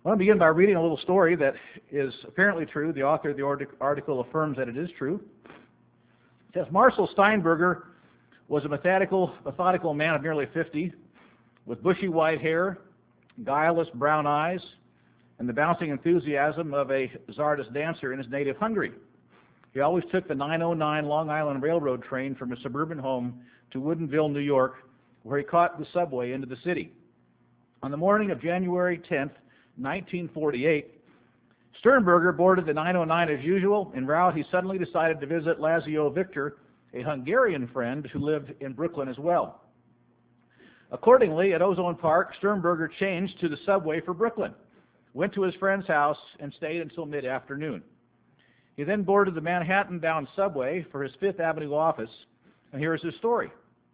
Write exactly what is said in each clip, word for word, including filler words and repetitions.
I want to begin by reading a little story that is apparently true. The author of the article affirms that it is true. It says, Marcel Steinberger was a methodical, methodical man of nearly fifty, with bushy white hair, guileless brown eyes, and the bouncing enthusiasm of a Czardas dancer in his native Hungary. He always took the nine oh nine Long Island Railroad train from his suburban home to Woodinville, New York, where he caught the subway into the city. On the morning of January tenth, nineteen forty-eight, Sternberger boarded the nine oh nine as usual. En route, he suddenly decided to visit Lazio Victor, a Hungarian friend who lived in Brooklyn as well. Accordingly, at Ozone Park, Sternberger changed to the subway for Brooklyn, went to his friend's house, and stayed until mid-afternoon. He then boarded the Manhattan-bound subway for his Fifth Avenue office, and here is his story.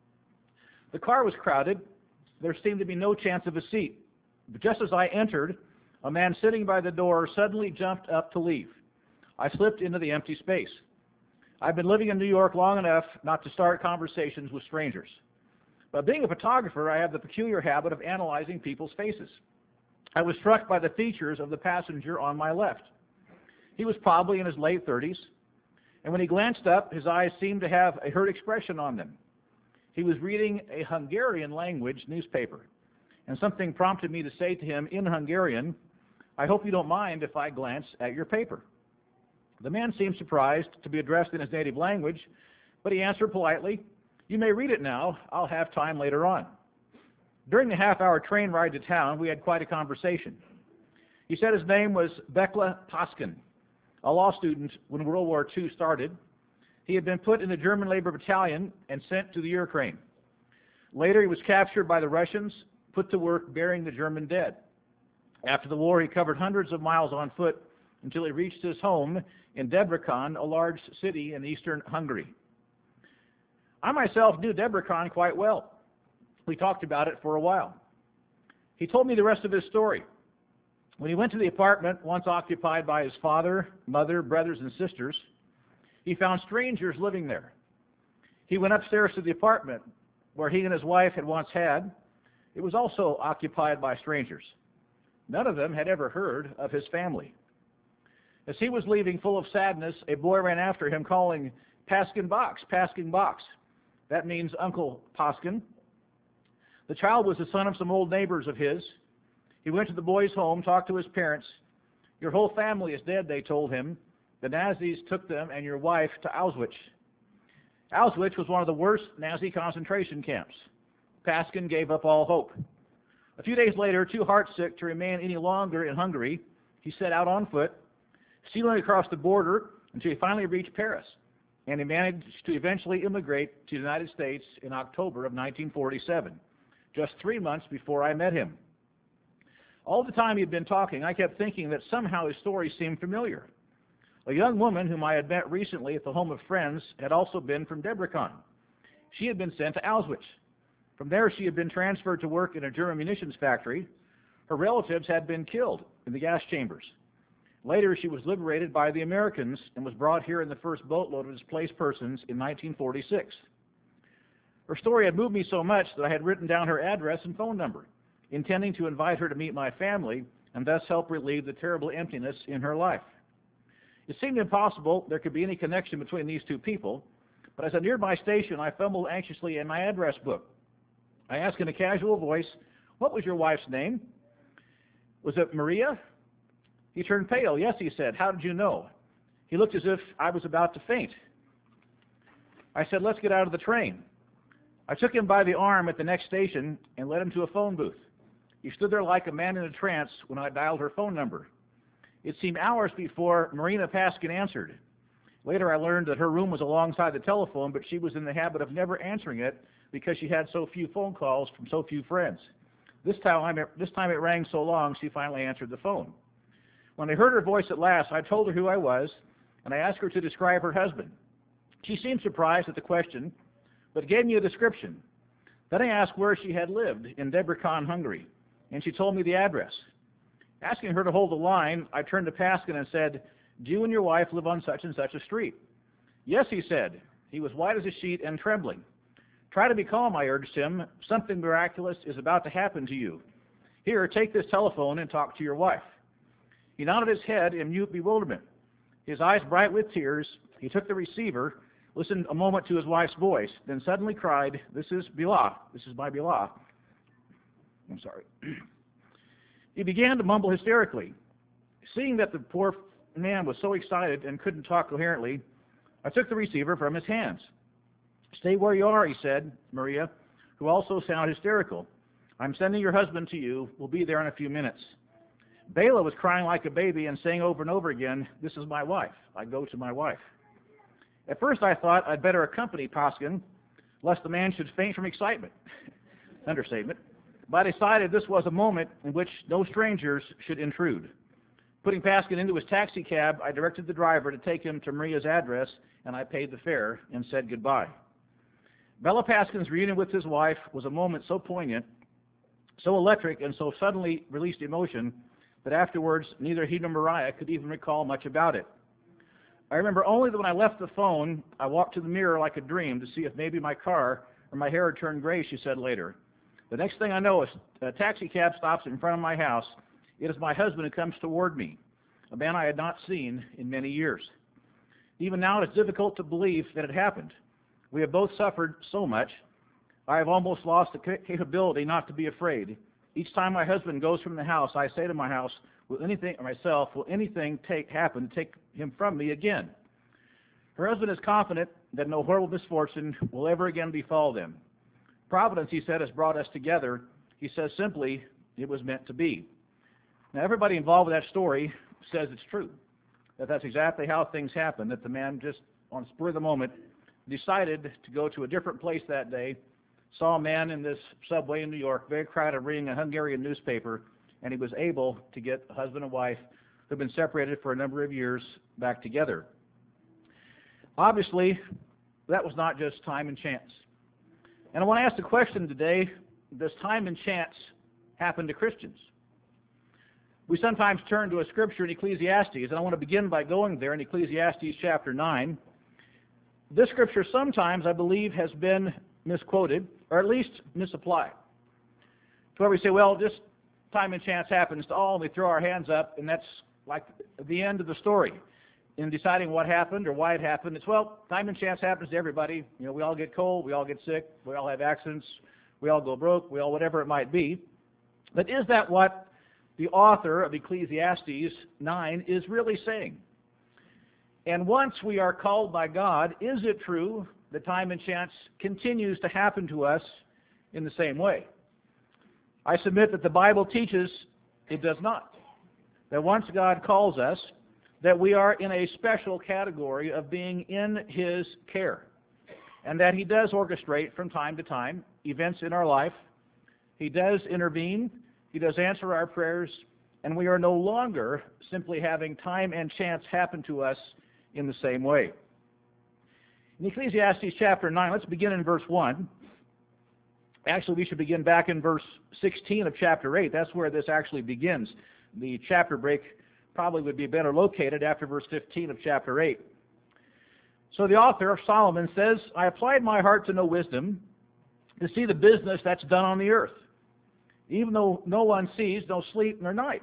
The car was crowded. There seemed to be no chance of a seat. But just as I entered, a man sitting by the door suddenly jumped up to leave. I slipped into the empty space. I've been living in New York long enough not to start conversations with strangers. But being a photographer, I have the peculiar habit of analyzing people's faces. I was struck by the features of the passenger on my left. He was probably in his late thirties, and when he glanced up, his eyes seemed to have a hurt expression on them. He was reading a Hungarian language newspaper, and something prompted me to say to him in Hungarian, I hope you don't mind if I glance at your paper. The man seemed surprised to be addressed in his native language, but he answered politely, you may read it now. I'll have time later on. During the half-hour train ride to town, we had quite a conversation. He said his name was Bekla Paskin, a law student when World War Two started. He had been put in the German labor battalion and sent to the Ukraine. Later, he was captured by the Russians, put to work burying the German dead. After the war, he covered hundreds of miles on foot until he reached his home in Debrecen, a large city in eastern Hungary. I myself knew Debrecen quite well. We talked about it for a while. He told me the rest of his story. When he went to the apartment once occupied by his father, mother, brothers, and sisters, he found strangers living there. He went upstairs to the apartment where he and his wife had once had. It was also occupied by strangers. None of them had ever heard of his family. As he was leaving full of sadness, a boy ran after him calling, Paskin Box, Paskin Box. That means Uncle Paskin. The child was the son of some old neighbors of his. He went to the boy's home, talked to his parents. Your whole family is dead, they told him. The Nazis took them and your wife to Auschwitz. Auschwitz was one of the worst Nazi concentration camps. Paskin gave up all hope. A few days later, too heartsick to remain any longer in Hungary, he set out on foot, stealing across the border until he finally reached Paris, and he managed to eventually immigrate to the United States in October of nineteen forty-seven, just three months before I met him. All the time he'd been talking, I kept thinking that somehow his story seemed familiar. A young woman whom I had met recently at the home of friends had also been from Debrecen. She had been sent to Auschwitz. From there, she had been transferred to work in a German munitions factory. Her relatives had been killed in the gas chambers. Later, she was liberated by the Americans and was brought here in the first boatload of displaced persons in nineteen forty-six. Her story had moved me so much that I had written down her address and phone number, intending to invite her to meet my family and thus help relieve the terrible emptiness in her life. It seemed impossible there could be any connection between these two people, but as I neared my station, I fumbled anxiously in my address book. I asked in a casual voice, what was your wife's name? Was it Maria? He turned pale. Yes, he said. How did you know? He looked as if I was about to faint. I said, let's get out of the train. I took him by the arm at the next station and led him to a phone booth. He stood there like a man in a trance when I dialed her phone number. It seemed hours before Marina Paskin answered. Later I learned that her room was alongside the telephone, but she was in the habit of never answering it because she had so few phone calls from so few friends. This time, this time it rang so long, she finally answered the phone. When I heard her voice at last, I told her who I was, and I asked her to describe her husband. She seemed surprised at the question, but gave me a description. Then I asked where she had lived in Debrecen, Hungary, and she told me the address. Asking her to hold the line, I turned to Paskin and said, do you and your wife live on such and such a street? Yes, he said. He was white as a sheet and trembling. Try to be calm, I urged him. Something miraculous is about to happen to you. Here, take this telephone and talk to your wife. He nodded his head in mute bewilderment. His eyes bright with tears, he took the receiver, listened a moment to his wife's voice, then suddenly cried, "This is Bilhah. This is my Bilhah." I'm sorry. He began to mumble hysterically. Seeing that the poor man was so excited and couldn't talk coherently, I took the receiver from his hands. "Stay where you are," he said, Maria, who also sounded hysterical. "I'm sending your husband to you. We'll be there in a few minutes." Bela was crying like a baby and saying over and over again, "This is my wife. I go to my wife." At first I thought I'd better accompany Paskin, lest the man should faint from excitement. Understatement. But I decided this was a moment in which no strangers should intrude. Putting Paskin into his taxi cab, I directed the driver to take him to Maria's address, and I paid the fare and said goodbye. Bela Paskin's reunion with his wife was a moment so poignant, so electric, and so suddenly released emotion that afterwards neither he nor Maria could even recall much about it. I remember only that when I left the phone, I walked to the mirror like a dream to see if maybe my car or my hair had turned gray, she said later. The next thing I know, a taxi cab stops in front of my house. It is my husband who comes toward me, a man I had not seen in many years. Even now, it's difficult to believe that it happened. We have both suffered so much. I have almost lost the capability not to be afraid. Each time my husband goes from the house, I say to my house, will anything, or myself, will anything take happen to take him from me again? Her husband is confident that no horrible misfortune will ever again befall them. Providence, he said, has brought us together. He says simply, it was meant to be. Now, everybody involved with that story says it's true, that that's exactly how things happened, that the man just, on the spur of the moment, decided to go to a different place that day, saw a man in this subway in New York, very crowded, reading a Hungarian newspaper, and he was able to get a husband and wife who had been separated for a number of years back together. Obviously, that was not just time and chance. And I want to ask the question today, does time and chance happen to Christians? We sometimes turn to a scripture in Ecclesiastes, and I want to begin by going there in Ecclesiastes chapter nine. This scripture sometimes, I believe, has been misquoted, or at least misapplied. To where we say, well, just time and chance happens to all, and we throw our hands up, and that's like the end of the story. In deciding what happened or why it happened, it's, well, time and chance happens to everybody. You know, we all get cold, we all get sick, we all have accidents, we all go broke, we all whatever it might be. But is that what the author of Ecclesiastes nine is really saying? And once we are called by God, is it true that time and chance continues to happen to us in the same way? I submit that the Bible teaches it does not. That once God calls us, that we are in a special category of being in His care, and that He does orchestrate from time to time events in our life. He does intervene, He does answer our prayers, and we are no longer simply having time and chance happen to us in the same way. In Ecclesiastes chapter nine, let's begin in verse one. Actually, we should begin back in verse sixteen of chapter eight. That's where this actually begins. The chapter break probably would be better located after verse fifteen of chapter eight. So the author of Solomon says, I applied my heart to know wisdom, to see the business that's done on the earth, even though no one sees, no sleep nor night.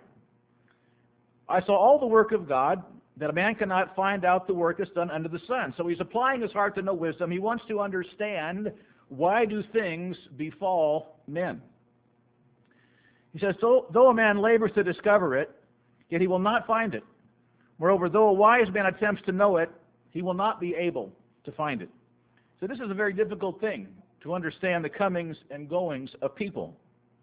I saw all the work of God, that a man cannot find out the work that's done under the sun. So he's applying his heart to know wisdom. He wants to understand, why do things befall men? He says, so, though a man labors to discover it, yet he will not find it. Moreover, though a wise man attempts to know it, he will not be able to find it. So this is a very difficult thing, to understand the comings and goings of people.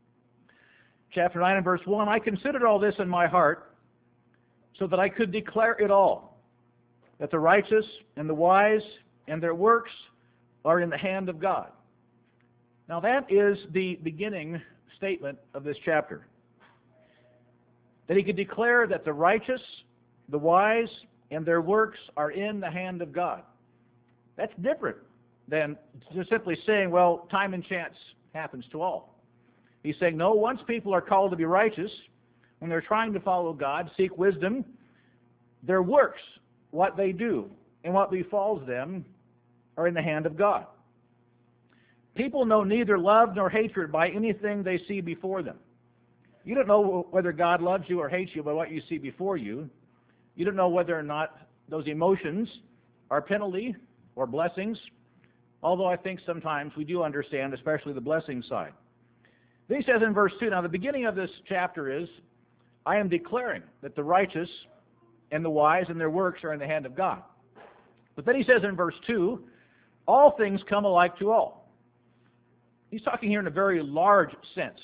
Chapter nine and verse one, I considered all this in my heart, so that I could declare it all, that the righteous and the wise and their works are in the hand of God. Now that is the beginning statement of this chapter. That he could declare that the righteous, the wise, and their works are in the hand of God. That's different than just simply saying, well, time and chance happens to all. He's saying, no, once people are called to be righteous, when they're trying to follow God, seek wisdom, their works, what they do, and what befalls them, are in the hand of God. People know neither love nor hatred by anything they see before them. You don't know whether God loves you or hates you by what you see before you. You don't know whether or not those emotions are penalty or blessings, although I think sometimes we do understand, especially the blessing side. Then he says in verse two, now the beginning of this chapter is, I am declaring that the righteous and the wise and their works are in the hand of God. But then he says in verse two, all things come alike to all. He's talking here in a very large sense.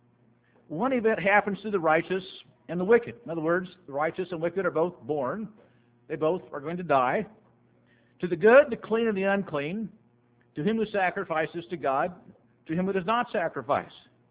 One event happens to the righteous and the wicked. In other words, the righteous and wicked are both born. They both are going to die. To the good, the clean and the unclean, to him who sacrifices to God, to him who does not sacrifice.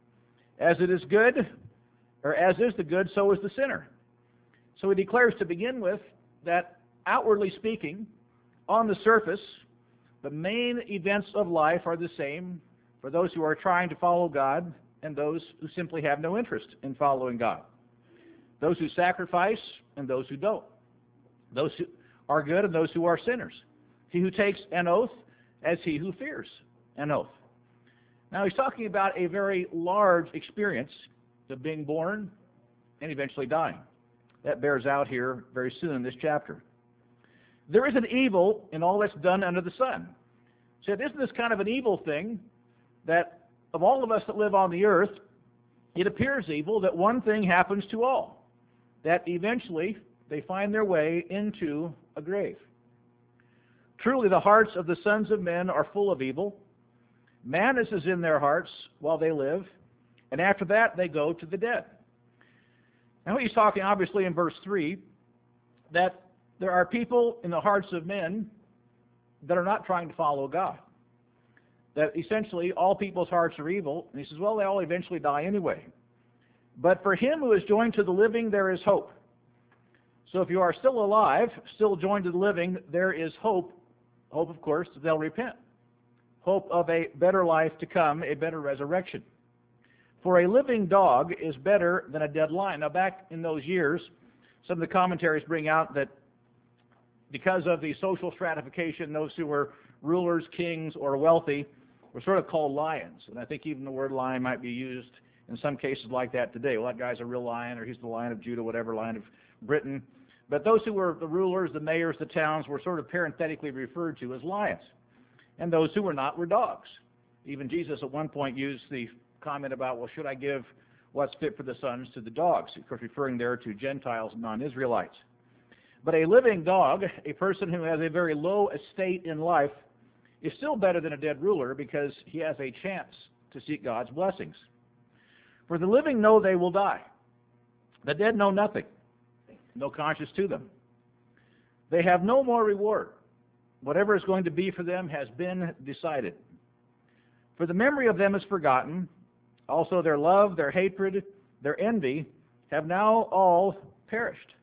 As it is good, or as is the good, so is the sinner. So he declares to begin with that outwardly speaking, on the surface, the main events of life are the same for those who are trying to follow God and those who simply have no interest in following God. Those who sacrifice and those who don't. Those who are good and those who are sinners. He who takes an oath as he who fears an oath. Now he's talking about a very large experience of being born and eventually dying. That bears out here very soon in this chapter. There is an evil in all that's done under the sun. So isn't this kind of an evil thing that of all of us that live on the earth, it appears evil that one thing happens to all, that eventually they find their way into a grave. Truly the hearts of the sons of men are full of evil. Madness is in their hearts while they live, and after that they go to the dead. Now he's talking obviously in verse three that there are people in the hearts of men that are not trying to follow God. That essentially all people's hearts are evil, and he says, well, they all eventually die anyway. But for him who is joined to the living, there is hope. So if you are still alive, still joined to the living, there is hope. Hope, of course, that they'll repent. Hope of a better life to come, a better resurrection. For a living dog is better than a dead lion. Now, back in those years, some of the commentaries bring out that because of the social stratification, those who were rulers, kings, or wealthy were sort of called lions. And I think even the word lion might be used in some cases like that today. Well, that guy's a real lion, or he's the Lion of Judah, whatever, Lion of Britain. But those who were the rulers, the mayors, the towns, were sort of parenthetically referred to as lions. And those who were not were dogs. Even Jesus at one point used the comment about, well, should I give what's fit for the sons to the dogs? Of course, referring there to Gentiles and non-Israelites. But a living dog, a person who has a very low estate in life, is still better than a dead ruler because he has a chance to seek God's blessings. For the living know they will die. The dead know nothing, no conscience to them. They have no more reward. Whatever is going to be for them has been decided. For the memory of them is forgotten. Also their love, their hatred, their envy have now all perished.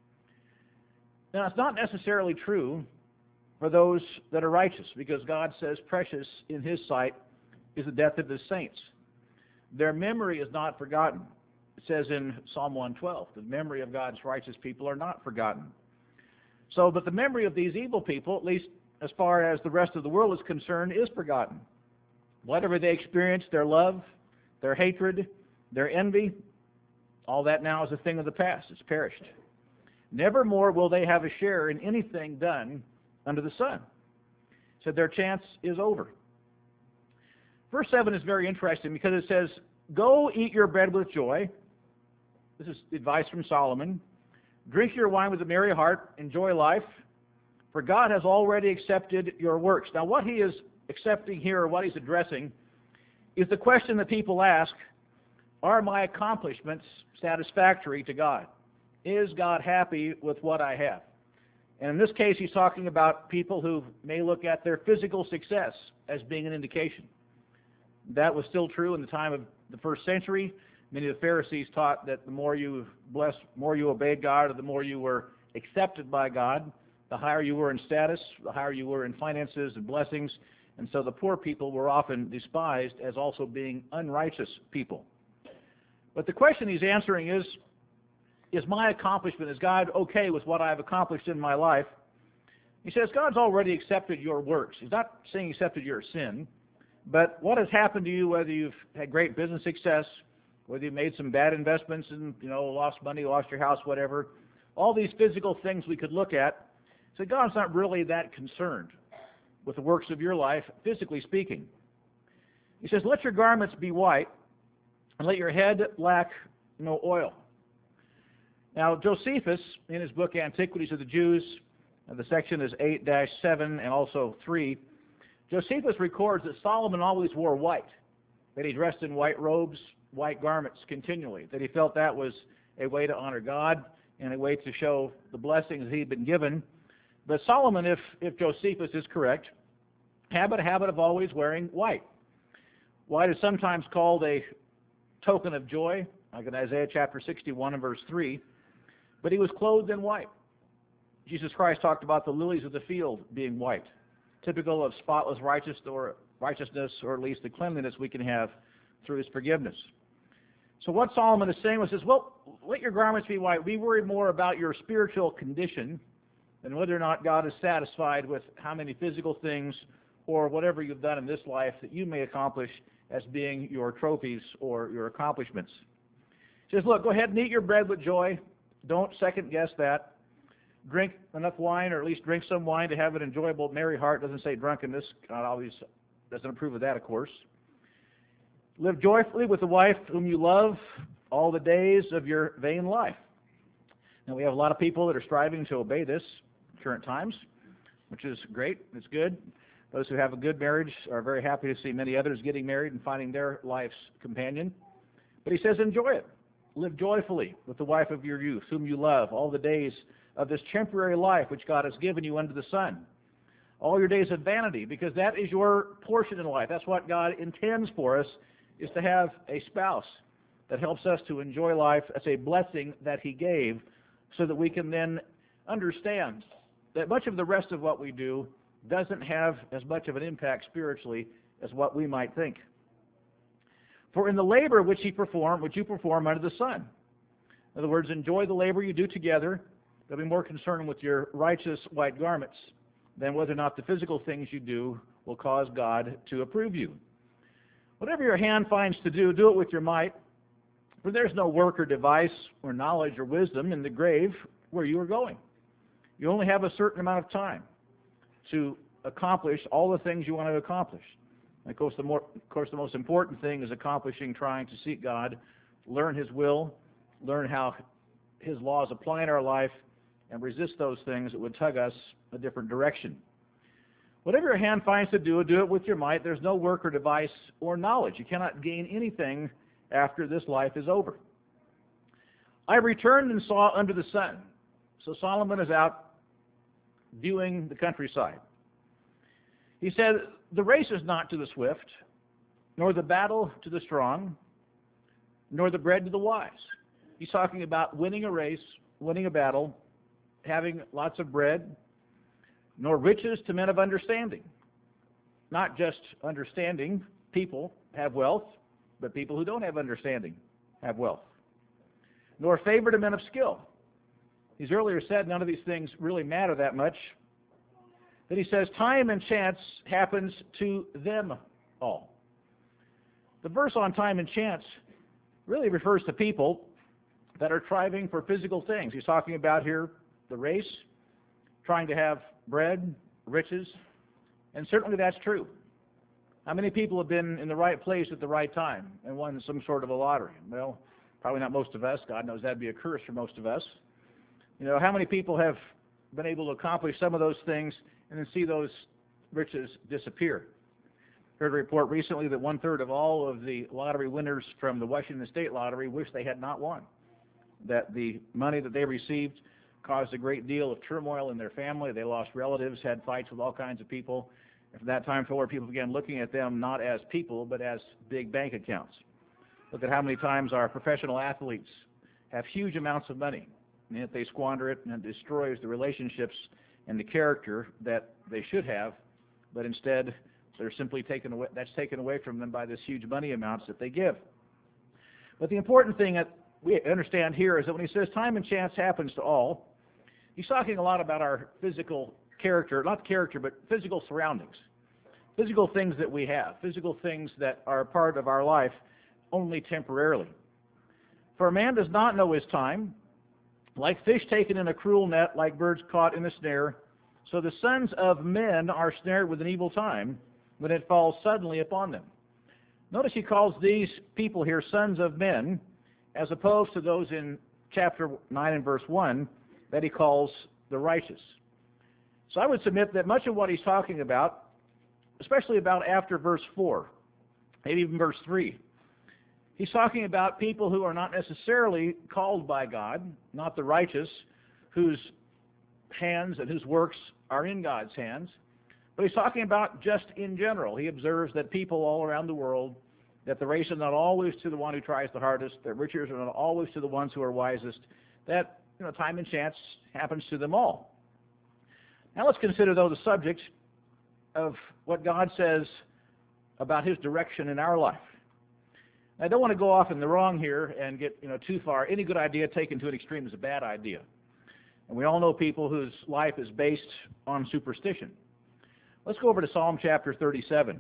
Now, it's not necessarily true for those that are righteous, because God says precious in his sight is the death of his saints. Their memory is not forgotten. It says in Psalm one twelve, the memory of God's righteous people are not forgotten. So, but the memory of these evil people, at least as far as the rest of the world is concerned, is forgotten. Whatever they experienced, their love, their hatred, their envy, all that now is a thing of the past. It's perished. Nevermore will they have a share in anything done under the sun. So their chance is over. Verse seven is very interesting because it says, go eat your bread with joy. This is advice from Solomon. Drink your wine with a merry heart. Enjoy life. For God has already accepted your works. Now what he is accepting here, or what he's addressing, is the question that people ask, are my accomplishments satisfactory to God? Is God happy with what I have? And in this case, he's talking about people who may look at their physical success as being an indication. That was still true in the time of the first century. Many of the Pharisees taught that the more you blessed, more you obeyed God, or the more you were accepted by God, the higher you were in status, the higher you were in finances and blessings. And so the poor people were often despised as also being unrighteous people. But the question he's answering is, is my accomplishment, is God okay with what I've accomplished in my life? He says, God's already accepted your works. He's not saying he accepted your sin, but what has happened to you, whether you've had great business success, whether you made some bad investments and, you know, lost money, lost your house, whatever. All these physical things we could look at. So God's not really that concerned with the works of your life, physically speaking. He says, let your garments be white, and let your head lack no oil. Now, Josephus, in his book Antiquities of the Jews, the section is eight dash seven and also three, Josephus records that Solomon always wore white, that he dressed in white robes, white garments continually, that he felt that was a way to honor God and a way to show the blessings he'd been given. But Solomon, if, if Josephus is correct, had a habit of always wearing white. White is sometimes called a token of joy, like in Isaiah chapter sixty-one and verse three, but he was clothed in white. Jesus Christ talked about the lilies of the field being white, typical of spotless righteous or righteousness, or at least the cleanliness we can have through his forgiveness. So what Solomon is saying was, says, well, let your garments be white. We worry more about your spiritual condition than whether or not God is satisfied with how many physical things or whatever you've done in this life that you may accomplish as being your trophies or your accomplishments. He says, look, go ahead and eat your bread with joy. Don't second guess that. Drink enough wine, or at least drink some wine to have an enjoyable, merry heart. Doesn't say drunkenness. God always doesn't approve of that, of course. Live joyfully with the wife whom you love all the days of your vain life. Now, we have a lot of people that are striving to obey this in current times, which is great. It's good. Those who have a good marriage are very happy to see many others getting married and finding their life's companion. But he says, enjoy it. Live joyfully with the wife of your youth, whom you love, all the days of this temporary life which God has given you under the sun. All your days of vanity, because that is your portion in life. That's what God intends for us, is to have a spouse that helps us to enjoy life as a blessing that he gave, so that we can then understand that much of the rest of what we do doesn't have as much of an impact spiritually as what we might think. For in the labor which he performed, which you perform under the sun. In other words, enjoy the labor you do together. They'll be more concerned with your righteous white garments than whether or not the physical things you do will cause God to approve you. Whatever your hand finds to do, do it with your might. For there's no work or device or knowledge or wisdom in the grave where you are going. You only have a certain amount of time to accomplish all the things you want to accomplish. And of course, the more, of course, the most important thing is accomplishing, trying to seek God, learn his will, learn how his laws apply in our life, and resist those things that would tug us a different direction. Whatever your hand finds to do, do it with your might. There's no work or device or knowledge. You cannot gain anything after this life is over. I returned and saw under the sun. So Solomon is out viewing the countryside. He said, the race is not to the swift, nor the battle to the strong, nor the bread to the wise. He's talking about winning a race, winning a battle, having lots of bread, nor riches to men of understanding. Not just understanding people have wealth, but people who don't have understanding have wealth. Nor favor to men of skill. He's earlier said none of these things really matter that much. Then he says, time and chance happens to them all. The verse on time and chance really refers to people that are striving for physical things. He's talking about here the race, trying to have bread, riches, and certainly that's true. How many people have been in the right place at the right time and won some sort of a lottery? Well, probably not most of us. God knows that'd be a curse for most of us. You know, how many people have been able to accomplish some of those things and then see those riches disappear? Heard a report recently that one-third of all of the lottery winners from the Washington State Lottery wish they had not won. That the money that they received caused a great deal of turmoil in their family. They lost relatives, had fights with all kinds of people. And from that time forward, people began looking at them not as people, but as big bank accounts. Look at how many times our professional athletes have huge amounts of money, and yet they squander it, and it destroys the relationships and the character that they should have, but instead they're simply taken away, that's taken away from them by this huge money amounts that they give. But the important thing that we understand here is that when he says time and chance happens to all, he's talking a lot about our physical character, not character, but physical surroundings, physical things that we have, physical things that are part of our life only temporarily. For a man does not know his time. Like fish taken in a cruel net, like birds caught in a snare, so the sons of men are snared with an evil time when it falls suddenly upon them. Notice he calls these people here sons of men, as opposed to those in chapter nine and verse one that he calls the righteous. So I would submit that much of what he's talking about, especially about after verse four, maybe even verse three, he's talking about people who are not necessarily called by God, not the righteous, whose hands and whose works are in God's hands, but he's talking about just in general. He observes that people all around the world, that the race is not always to the one who tries the hardest, that riches are not always to the ones who are wisest, that you know, time and chance happens to them all. Now let's consider, though, the subject of what God says about his direction in our life. I don't want to go off in the wrong here and get you know too far. Any good idea taken to an extreme is a bad idea. And we all know people whose life is based on superstition. Let's go over to Psalm chapter thirty-seven.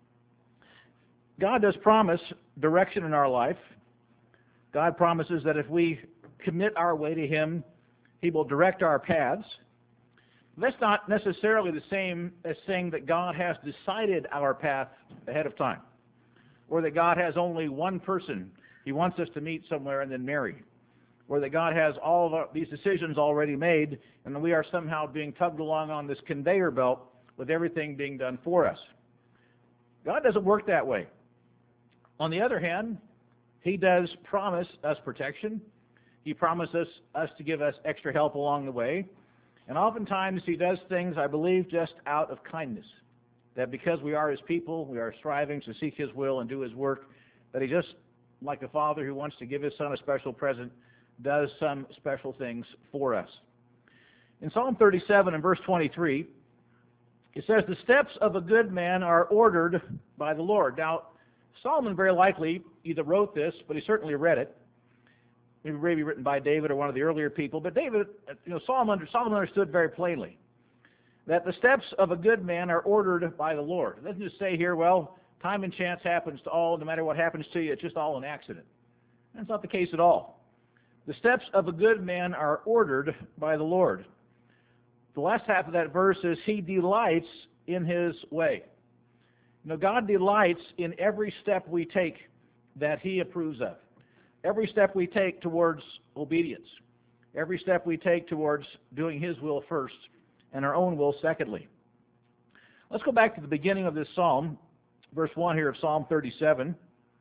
God does promise direction in our life. God promises that if we commit our way to him, he will direct our paths. That's not necessarily the same as saying that God has decided our path ahead of time, or that God has only one person he wants us to meet somewhere and then marry, or that God has all of our, these decisions already made, and that we are somehow being tugged along on this conveyor belt with everything being done for us. God doesn't work that way. On the other hand, he does promise us protection. He promises us to give us extra help along the way. And oftentimes he does things, I believe, just out of kindness. That because we are his people, we are striving to seek his will and do his work, that he just, like a father who wants to give his son a special present, does some special things for us. In Psalm thirty-seven and verse twenty-three, it says, "The steps of a good man are ordered by the Lord." Now, Solomon very likely either wrote this, but he certainly read it. Maybe maybe written by David or one of the earlier people. But David, you know, Solomon, Solomon understood very plainly that the steps of a good man are ordered by the Lord. It doesn't just say here, well, time and chance happens to all. No matter what happens to you, it's just all an accident. That's not the case at all. The steps of a good man are ordered by the Lord. The last half of that verse is, he delights in his way. You know, God delights in every step we take that he approves of. Every step we take towards obedience. Every step we take towards doing his will first and our own will secondly. Let's go back to the beginning of this psalm, verse one here of Psalm thirty-seven.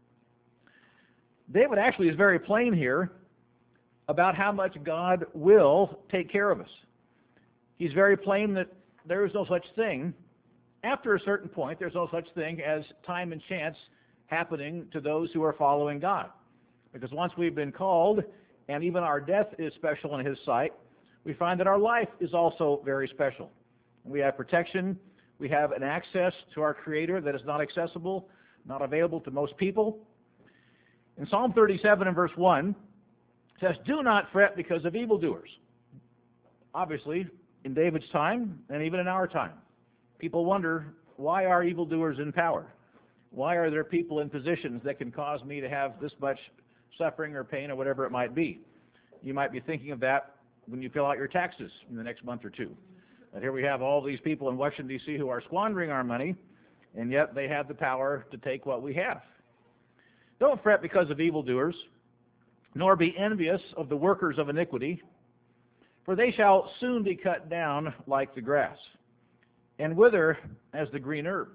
David actually is very plain here about how much God will take care of us. He's very plain that there is no such thing. After a certain point, there's no such thing as time and chance happening to those who are following God. Because once we've been called, and even our death is special in his sight, we find that our life is also very special. We have protection. We have an access to our Creator that is not accessible, not available to most people. In Psalm thirty-seven and verse one, it says, "Do not fret because of evildoers." Obviously, in David's time, and even in our time, people wonder, why are evildoers in power? Why are there people in positions that can cause me to have this much suffering or pain or whatever it might be? You might be thinking of that when you fill out your taxes in the next month or two. And here we have all these people in Washington, D C who are squandering our money, and yet they have the power to take what we have. Don't fret because of evildoers, nor be envious of the workers of iniquity, for they shall soon be cut down like the grass, and wither as the green herb.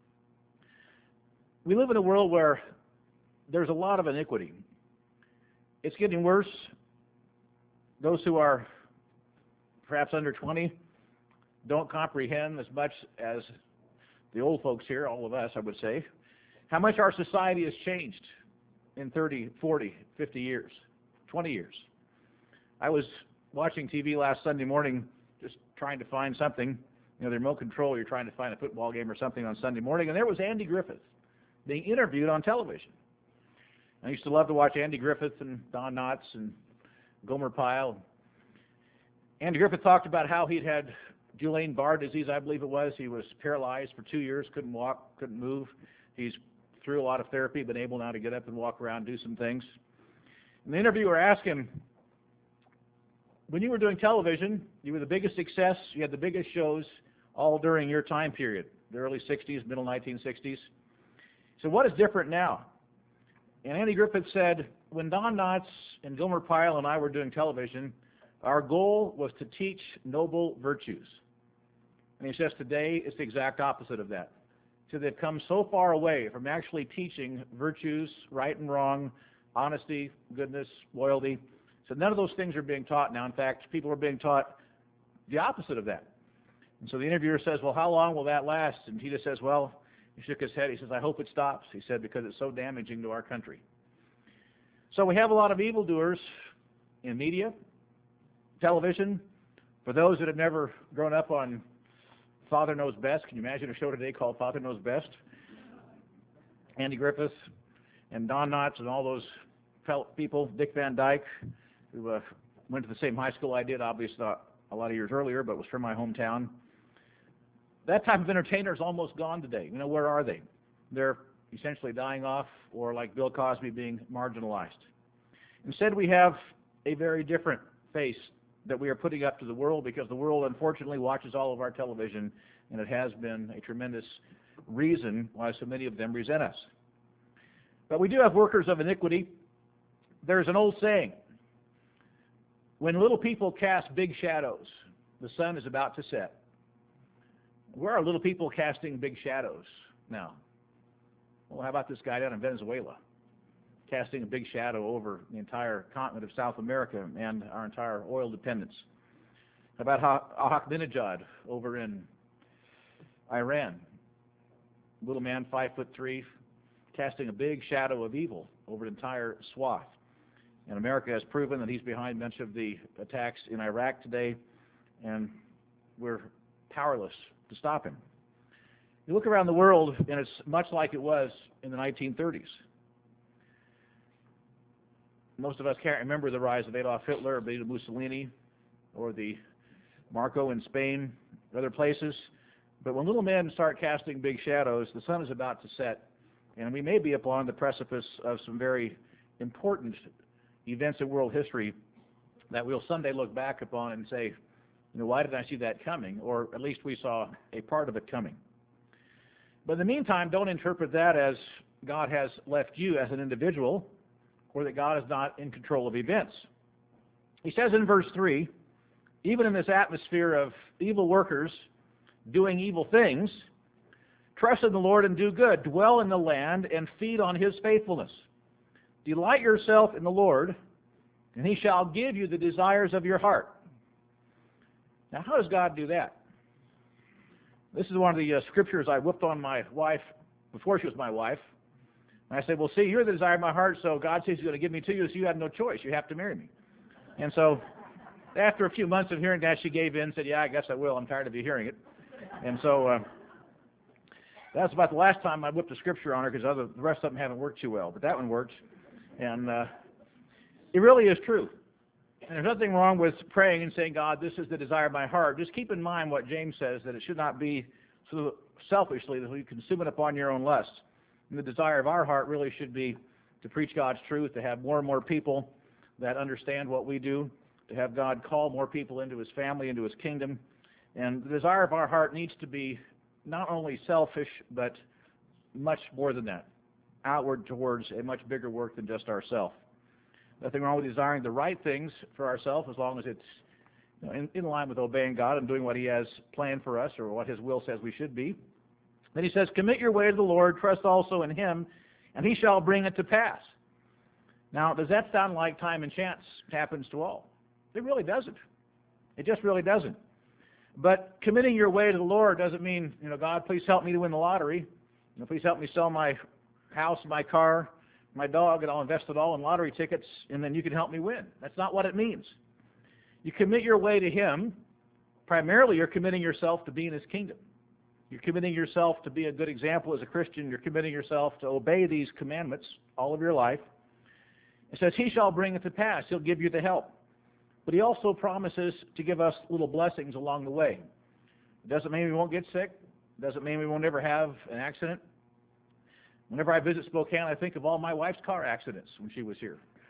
We live in a world where there's a lot of iniquity. It's getting worse. Those who are perhaps under twenty don't comprehend as much as the old folks here, all of us, I would say, how much our society has changed in thirty, forty, fifty years, twenty years. I was watching T V last Sunday morning just trying to find something. You know, the remote control, you're trying to find a football game or something on Sunday morning, and there was Andy Griffith being interviewed on television. I used to love to watch Andy Griffith and Don Knotts and Gomer Pyle. Andy Griffith talked about how he'd had Guillain-Barre disease, I believe it was. He was paralyzed for two years, couldn't walk, couldn't move. He's through a lot of therapy, been able now to get up and walk around, do some things. And the interviewer asked him, when you were doing television, you were the biggest success, you had the biggest shows all during your time period, the early sixties, middle nineteen sixties. So what is different now? And Andy Griffith said, when Don Knotts and Gomer Pyle and I were doing television, our goal was to teach noble virtues. And he says today it's the exact opposite of that. So they've come so far away from actually teaching virtues, right and wrong, honesty, goodness, loyalty. So none of those things are being taught now. In fact, people are being taught the opposite of that. And so the interviewer says, well, how long will that last? And he just says, well, he shook his head. He says, I hope it stops. He said, because it's so damaging to our country. So we have a lot of evildoers in media, television. For those that have never grown up on Father Knows Best, can you imagine a show today called Father Knows Best? Andy Griffith and Don Knotts and all those people, Dick Van Dyke, who uh, went to the same high school I did, obviously not a lot of years earlier, but was from my hometown. That type of entertainer is almost gone today. You know, where are they? They're essentially dying off, or like Bill Cosby, being marginalized. Instead, we have a very different face that we are putting up to the world, because the world unfortunately watches all of our television, and it has been a tremendous reason why so many of them resent us. But we do have workers of iniquity. There's an old saying, when little people cast big shadows, the sun is about to set. Where are little people casting big shadows now? Well, how about this guy down in Venezuela, casting a big shadow over the entire continent of South America and our entire oil dependence? How about Ahmadinejad over in Iran? Little man, five foot three, casting a big shadow of evil over an entire swath. And America has proven that he's behind much of the attacks in Iraq today, and we're powerless to stop him. You look around the world, and it's much like it was in the nineteen thirties. Most of us can't remember the rise of Adolf Hitler or Benito Mussolini or the Marco in Spain or other places. But when little men start casting big shadows, the sun is about to set, and we may be upon the precipice of some very important events in world history that we'll someday look back upon and say, you know, why did I see that coming? Or at least we saw a part of it coming. But in the meantime, don't interpret that as God has left you as an individual, or that God is not in control of events. He says in verse three, even in this atmosphere of evil workers doing evil things, trust in the Lord and do good, dwell in the land and feed on his faithfulness. Delight yourself in the Lord, and he shall give you the desires of your heart. Now, how does God do that? This is one of the uh, scriptures I whipped on my wife before she was my wife. And I said, well, see, you're the desire of my heart, so God says he's going to give me to you, so you have no choice. You have to marry me. And so after a few months of hearing that, she gave in and said, yeah, I guess I will. I'm tired of you hearing it. And so uh, that's about the last time I whipped a scripture on her, because the rest of them haven't worked too well. But that one worked. And uh, it really is true. And there's nothing wrong with praying and saying, God, this is the desire of my heart. Just keep in mind what James says, that it should not be so selfishly that we consume it upon your own lust. And the desire of our heart really should be to preach God's truth, to have more and more people that understand what we do, to have God call more people into his family, into his kingdom. And the desire of our heart needs to be not only selfish, but much more than that, outward towards a much bigger work than just ourselves. Nothing wrong with desiring the right things for ourselves, as long as it's, you know, in, in line with obeying God and doing what he has planned for us, or what his will says we should be. Then he says, commit your way to the Lord, trust also in him, and he shall bring it to pass. Now, does that sound like time and chance happens to all? It really doesn't. It just really doesn't. But committing your way to the Lord doesn't mean, you know, God, please help me to win the lottery. You know, please help me sell my house, my car, my dog, and I'll invest it all in lottery tickets, and then you can help me win. That's not what it means. You commit your way to him. Primarily, you're committing yourself to be in his kingdom. You're committing yourself to be a good example as a Christian. You're committing yourself to obey these commandments all of your life. It says, he shall bring it to pass. He'll give you the help. But he also promises to give us little blessings along the way. It doesn't mean we won't get sick. It doesn't mean we won't ever have an accident. Whenever I visit Spokane, I think of all my wife's car accidents when she was here.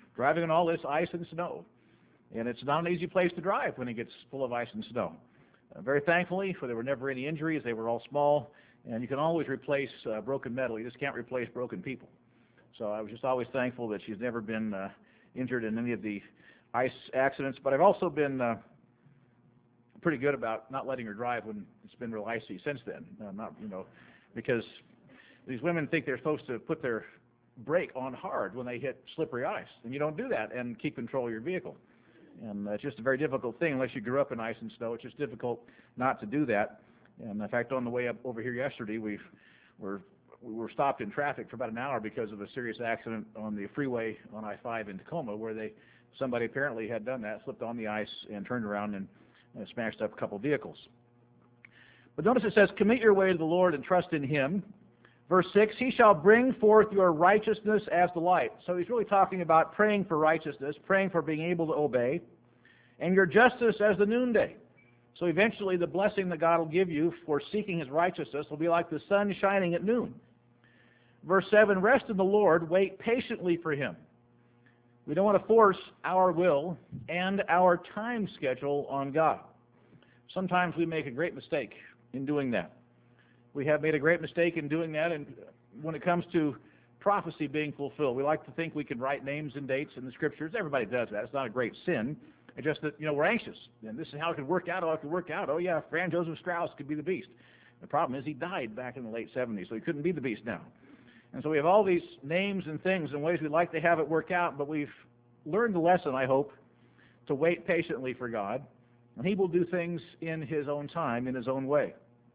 driving on all this ice and snow. And it's not an easy place to drive when it gets full of ice and snow. Uh, very thankfully, for there were never any injuries. They were all small, and you can always replace uh, broken metal. You just can't replace broken people. So I was just always thankful that she's never been uh, injured in any of the ice accidents. But I've also been uh, pretty good about not letting her drive when it's been real icy since then. Uh, not, you know, because these women think they're supposed to put their brake on hard when they hit slippery ice, and you don't do that and keep control of your vehicle. And uh, it's just a very difficult thing unless you grew up in ice and snow. It's just difficult not to do that. And in fact, on the way up over here yesterday, we've, we're, we were stopped in traffic for about an hour because of a serious accident on the freeway on I five in Tacoma, where they somebody apparently had done that, slipped on the ice and turned around and uh, smashed up a couple vehicles. But notice it says, commit your way to the Lord and trust in Him. Verse six, He shall bring forth your righteousness as the light. So he's really talking about praying for righteousness, praying for being able to obey, and your justice as the noonday. So eventually the blessing that God will give you for seeking His righteousness will be like the sun shining at noon. Verse seven, rest in the Lord, wait patiently for Him. We don't want to force our will and our time schedule on God. Sometimes we make a great mistake in doing that. We have made a great mistake in doing that, and when it comes to prophecy being fulfilled, we like to think we can write names and dates in the Scriptures. Everybody does that. It's not a great sin. It's just that, you know, we're anxious, and this is how it could work out. Oh, it could work out. Oh, yeah, Franz Joseph Strauss could be the beast. The problem is he died back in the late seventies, so he couldn't be the beast now. And so we have all these names and things and ways we'd like to have it work out, but we've learned the lesson, I hope, to wait patiently for God, and He will do things in His own time, in His own way.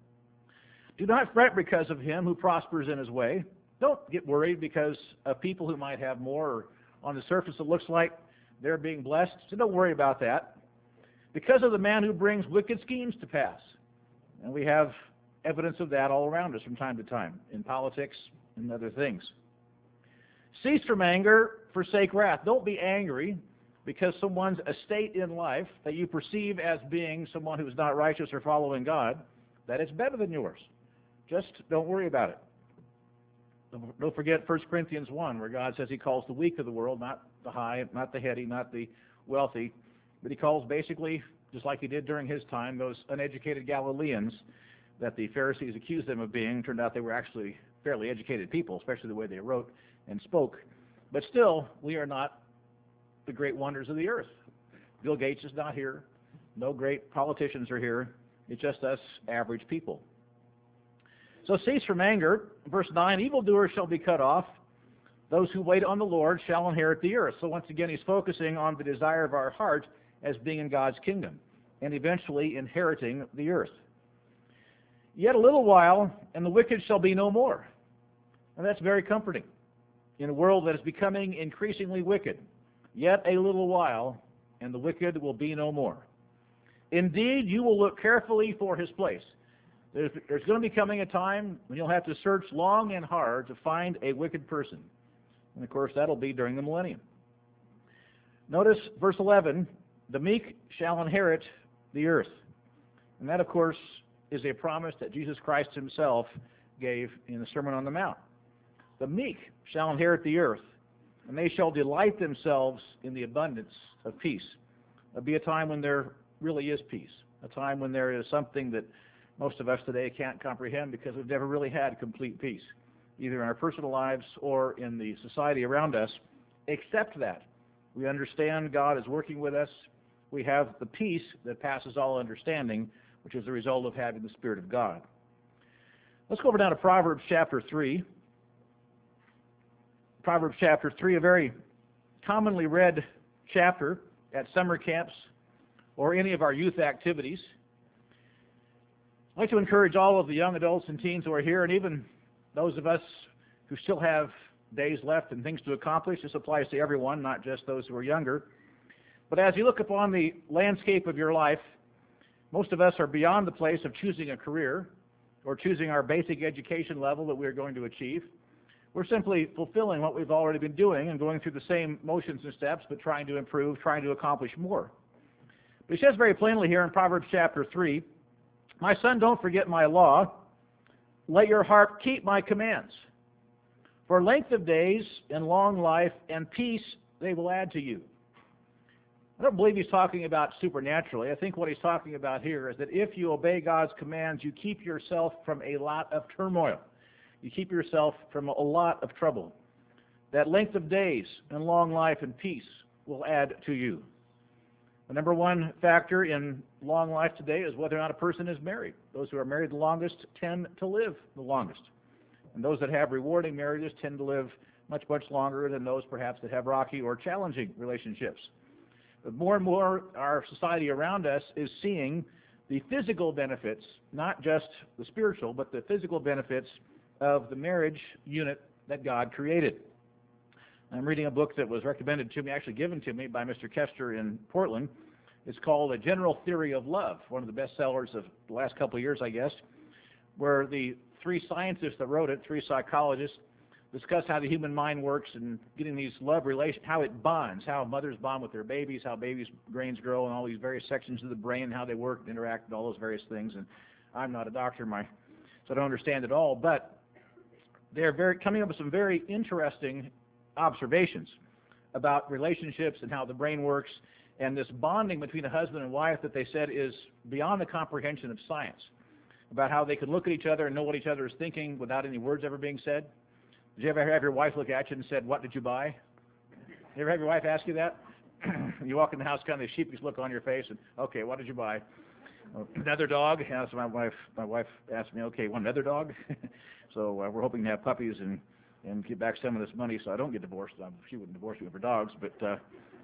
Do not fret because of him who prospers in his way. Don't get worried because of people who might have more, or on the surface it looks like they're being blessed. So don't worry about that. Because of the man who brings wicked schemes to pass. And we have evidence of that all around us from time to time, in politics and other things. Cease from anger, forsake wrath. Don't be angry because someone's estate in life that you perceive as being someone who is not righteous or following God, that it's better than yours. Just don't worry about it. Don't forget First Corinthians one, where God says He calls the weak of the world, not the high, not the heady, not the wealthy, but He calls basically, just like He did during His time, those uneducated Galileans that the Pharisees accused them of being. Turned out they were actually fairly educated people, especially the way they wrote and spoke. But still, we are not the great wonders of the earth. Bill Gates is not here. No great politicians are here. It's just us average people. So cease from anger. Verse nine, evildoers shall be cut off. Those who wait on the Lord shall inherit the earth. So once again, he's focusing on the desire of our heart as being in God's kingdom and eventually inheriting the earth. Yet a little while, and the wicked shall be no more. And that's very comforting in a world that is becoming increasingly wicked. Yet a little while, and the wicked will be no more. Indeed, you will look carefully for his place. There's, there's going to be coming a time when you'll have to search long and hard to find a wicked person. And of course, that'll be during the millennium. Notice verse eleven, the meek shall inherit the earth. And that, of course, is a promise that Jesus Christ Himself gave in the Sermon on the Mount. The meek shall inherit the earth, and they shall delight themselves in the abundance of peace. There'll be a time when there really is peace, a time when there is something that most of us today can't comprehend because we've never really had complete peace, either in our personal lives or in the society around us, except that we understand God is working with us. We have the peace that passes all understanding, which is the result of having the Spirit of God. Let's go over now to Proverbs chapter three. Proverbs chapter three, a very commonly read chapter at summer camps or any of our youth activities. I'd like to encourage all of the young adults and teens who are here, and even those of us who still have days left and things to accomplish. This applies to everyone, not just those who are younger. But as you look upon the landscape of your life, most of us are beyond the place of choosing a career or choosing our basic education level that we're going to achieve. We're simply fulfilling what we've already been doing and going through the same motions and steps, but trying to improve, trying to accomplish more. But he says very plainly here in Proverbs chapter three, my son, don't forget my law. Let your heart keep my commands. For length of days and long life and peace they will add to you. I don't believe he's talking about supernaturally. I think what he's talking about here is that if you obey God's commands, you keep yourself from a lot of turmoil. You keep yourself from a lot of trouble. That length of days and long life and peace will add to you. The number one factor in long life today is whether or not a person is married. Those who are married the longest tend to live the longest. And those that have rewarding marriages tend to live much, much longer than those perhaps that have rocky or challenging relationships. But more and more our society around us is seeing the physical benefits, not just the spiritual, but the physical benefits of the marriage unit that God created. I'm reading a book that was recommended to me, actually given to me by Mister Kester in Portland. It's called A General Theory of Love, one of the best sellers of the last couple of years, I guess, where the three scientists that wrote it, three psychologists, discuss how the human mind works and getting these love relations, how it bonds, how mothers bond with their babies, how babies' brains grow, and all these various sections of the brain, how they work and interact, and all those various things. And I'm not a doctor, my, so I don't understand it all, but they're very coming up with some very interesting observations about relationships and how the brain works, and this bonding between a husband and wife that they said is beyond the comprehension of science, about how they could look at each other and know what each other is thinking without any words ever being said. Did you ever have your wife look at you and said, "What did you buy?" You ever have your wife ask you that? You walk in the house, kind of a sheepish look on your face, and, "Okay, what did you buy?" Well, another dog. Yeah, so my wife, my wife asked me, "Okay, one another dog?" So uh, we're hoping to have puppies and and get back some of this money so I don't get divorced. Um, she wouldn't divorce me for dogs, but uh,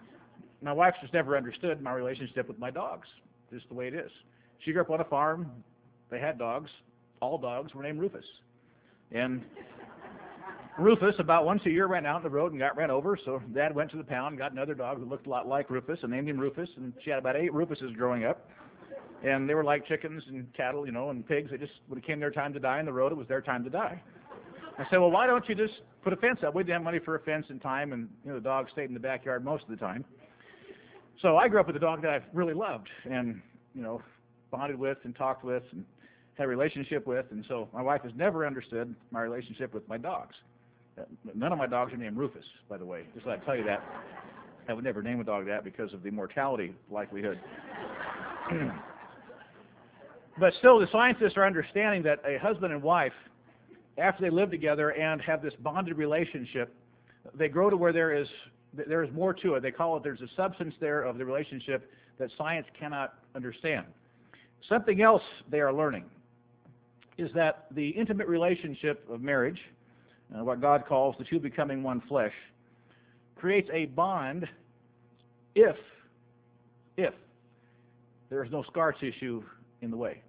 my wife just never understood my relationship with my dogs, just the way it is. She grew up on a farm. They had dogs. All dogs were named Rufus. And Rufus, about once a year, ran out on the road and got ran over, so Dad went to the pound and got another dog who looked a lot like Rufus and named him Rufus, and she had about eight Rufuses growing up. And they were like chickens and cattle, you know, and pigs. They just, when it came their time to die on the road, it was their time to die. I said, well, why don't you just put a fence up? We didn't have money for a fence in time, and you know the dog stayed in the backyard most of the time. So I grew up with a dog that I really loved and, you know, bonded with and talked with and had a relationship with. And so my wife has never understood my relationship with my dogs. None of my dogs are named Rufus, by the way. Just let I tell you that. I would never name a dog that because of the mortality likelihood. But still, the scientists are understanding that a husband and wife, after they live together and have this bonded relationship, they grow to where there is there is more to it. They call it, there's a substance there of the relationship that science cannot understand. Something else they are learning is that the intimate relationship of marriage, uh, what God calls the two becoming one flesh, creates a bond if, if there is no scar tissue in the way.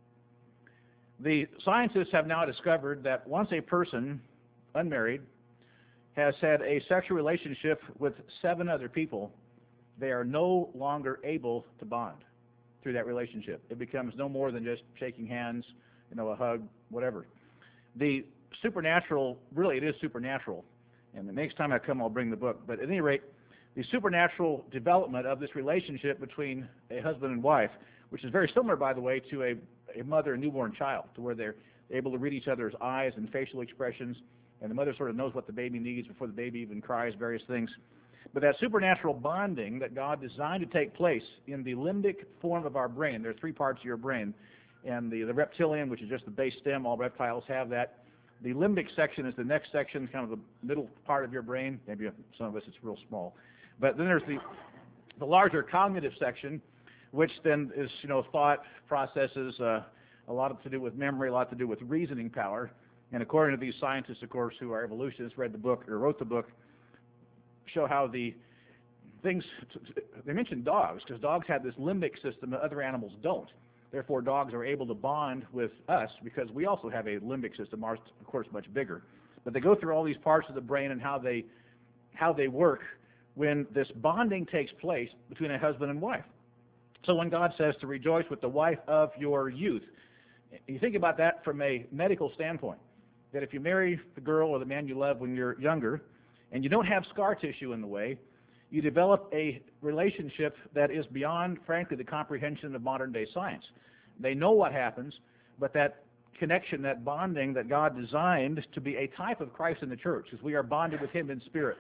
The scientists have now discovered that once a person, unmarried, has had a sexual relationship with seven other people, they are no longer able to bond through that relationship. It becomes no more than just shaking hands, you know, a hug, whatever. The supernatural, really it is supernatural, and the next time I come I'll bring the book, but at any rate, the supernatural development of this relationship between a husband and wife, which is very similar, by the way, to a, a mother and newborn child, to where they're able to read each other's eyes and facial expressions, and the mother sort of knows what the baby needs before the baby even cries, various things. But that supernatural bonding that God designed to take place in the limbic form of our brain, there are three parts of your brain, and the, the reptilian, which is just the base stem, all reptiles have that. The limbic section is the next section, kind of the middle part of your brain. Maybe some of us it's real small. But then there's the, the larger cognitive section, which then is, you know, thought processes, uh, a lot to do with memory, a lot to do with reasoning power. And according to these scientists, of course, who are evolutionists, read the book or wrote the book, show how the things, they mentioned dogs, because dogs have this limbic system that other animals don't. Therefore, dogs are able to bond with us because we also have a limbic system, ours, of course, much bigger. But they go through all these parts of the brain and how they, how they work when this bonding takes place between a husband and wife. So when God says to rejoice with the wife of your youth, you think about that from a medical standpoint, that if you marry the girl or the man you love when you're younger, and you don't have scar tissue in the way, you develop a relationship that is beyond, frankly, the comprehension of modern-day science. They know what happens, but that connection, that bonding that God designed to be a type of Christ in the church, because we are bonded with Him in spirit.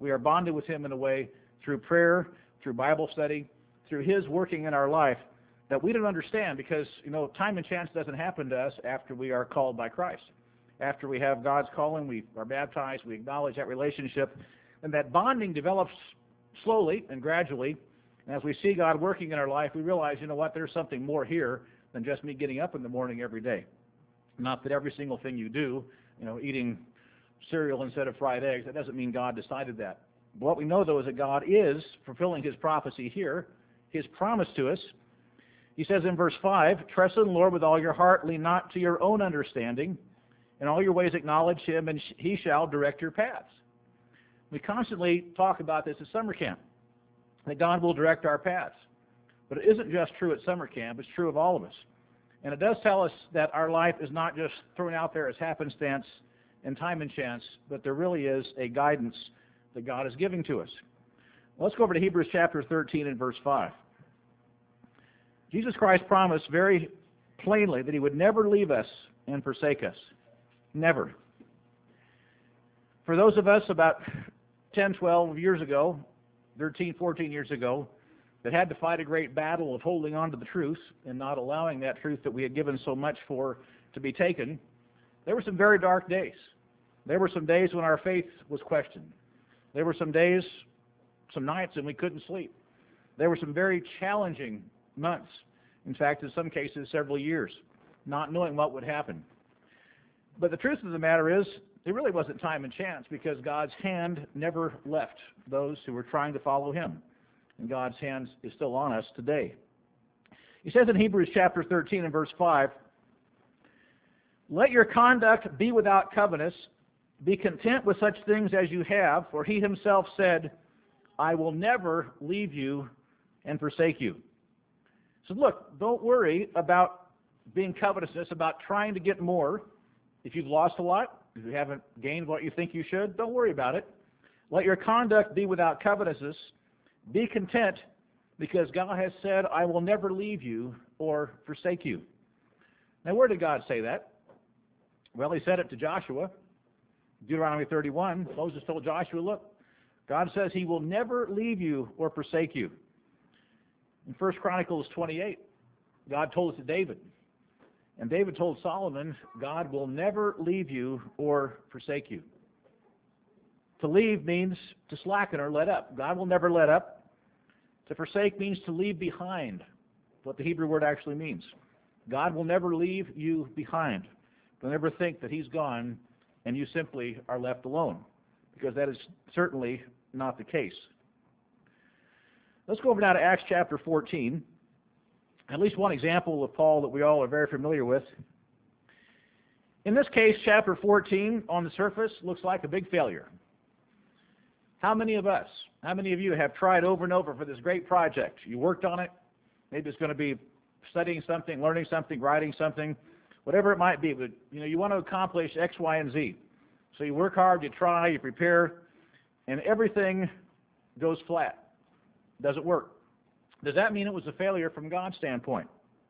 We are bonded with him in a way through prayer, through Bible study, through his working in our life that we don't understand because, you know, time and chance doesn't happen to us after we are called by Christ. After we have God's calling, we are baptized, we acknowledge that relationship, and that bonding develops slowly and gradually. And as we see God working in our life, we realize, you know what, there's something more here than just me getting up in the morning every day. Not that every single thing you do, you know, eating cereal instead of fried eggs, that doesn't mean God decided that. But what we know, though, is that God is fulfilling his prophecy here, his promise to us. He says in verse five, trust in the Lord with all your heart, lean not to your own understanding. In all your ways acknowledge him, and he shall direct your paths. We constantly talk about this at summer camp, that God will direct our paths. But it isn't just true at summer camp, it's true of all of us. And it does tell us that our life is not just thrown out there as happenstance and time and chance, but there really is a guidance that God is giving to us. Let's go over to Hebrews chapter thirteen and verse five. Jesus Christ promised very plainly that he would never leave us and forsake us. Never. For those of us about ten, twelve years ago, thirteen, fourteen years ago, that had to fight a great battle of holding on to the truth and not allowing that truth that we had given so much for to be taken, there were some very dark days. There were some days when our faith was questioned. There were some days, some nights, and we couldn't sleep. There were some very challenging months. In fact, in some cases, several years, not knowing what would happen. But the truth of the matter is, it really wasn't time and chance because God's hand never left those who were trying to follow him. And God's hand is still on us today. He says in Hebrews chapter thirteen and verse five, let your conduct be without covetousness. Be content with such things as you have, for he himself said, I will never leave you and forsake you. So look, don't worry about being covetousness, about trying to get more. If you've lost a lot, if you haven't gained what you think you should, don't worry about it. Let your conduct be without covetousness. Be content because God has said, I will never leave you or forsake you. Now, where did God say that? Well, he said it to Joshua. Deuteronomy thirty-one, Moses told Joshua, look, God says he will never leave you or forsake you. In First Chronicles twenty-eight, God told it to David. And David told Solomon, God will never leave you or forsake you. To leave means to slacken or let up. God will never let up. To forsake means to leave behind, what the Hebrew word actually means. God will never leave you behind. Don't ever think that he's gone and you simply are left alone, because that is certainly not the case. Let's go over now to Acts chapter fourteen. At least one example of Paul that we all are very familiar with. In this case, chapter fourteen, on the surface, looks like a big failure. How many of us, how many of you have tried over and over for this great project? You worked on it. Maybe it's going to be studying something, learning something, writing something, whatever it might be. But you know, you want to accomplish X, Y, and Z. So you work hard, you try, you prepare, and everything goes flat. Doesn't work. Does that mean it was a failure from God's standpoint?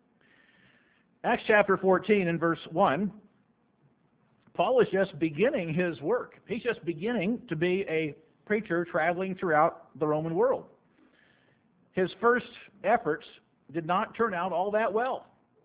Acts chapter fourteen and verse one, Paul is just beginning his work. He's just beginning to be a preacher traveling throughout the Roman world. His first efforts did not turn out all that well.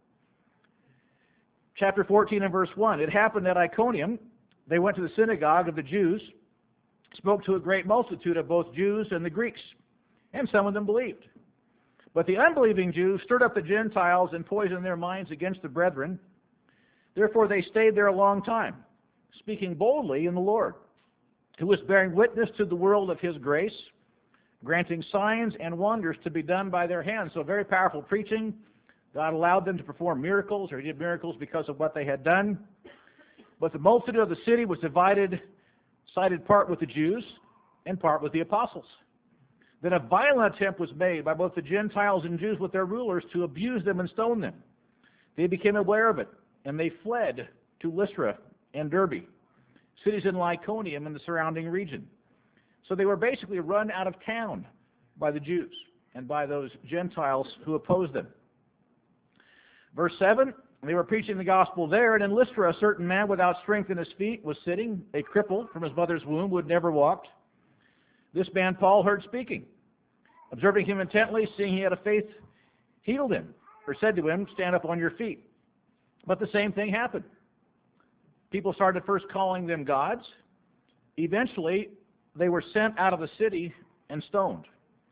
Chapter fourteen and verse one, it happened at Iconium. They went to the synagogue of the Jews, spoke to a great multitude of both Jews and the Greeks, and some of them believed. But the unbelieving Jews stirred up the Gentiles and poisoned their minds against the brethren. Therefore they stayed there a long time, speaking boldly in the Lord, who was bearing witness to the world of his grace, granting signs and wonders to be done by their hands. So very powerful preaching. God allowed them to perform miracles, or he did miracles because of what they had done. But the multitude of the city was divided, sided part with the Jews and part with the apostles. Then a violent attempt was made by both the Gentiles and Jews with their rulers to abuse them and stone them. They became aware of it, and they fled to Lystra and Derbe, cities in Lycaonium and the surrounding region. So they were basically run out of town by the Jews and by those Gentiles who opposed them. Verse seven, they were preaching the gospel there, and in Lystra a certain man without strength in his feet was sitting, a cripple from his mother's womb, who had never walked. This man Paul heard speaking. Observing him intently, seeing he had a faith, healed him, or said to him, stand up on your feet. But the same thing happened. People started first calling them gods. Eventually, they were sent out of the city and stoned.